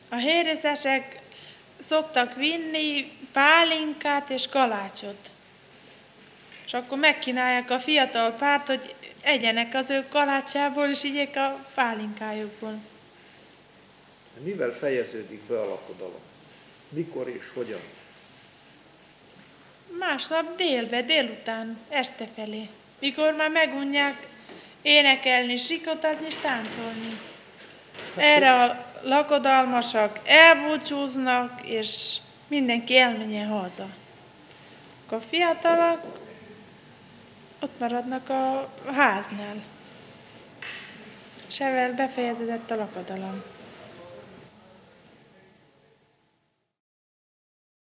A hérészesek szoktak vinni pálinkát és kalácsot. És akkor megkínálják a fiatal párt, hogy egyenek az ő kalácsából, és igyék a pálinkájukból. Mivel fejeződik be a lakodalom? Mikor és hogyan? Másnap délután, este felé. Mikor már megunják énekelni, sikotazni és táncolni. Erre a lakodalmasak elbúcsúznak, és mindenki elmenjen haza. A fiatalok ott maradnak a háznál. És ezzel befejeződött a lakodalom.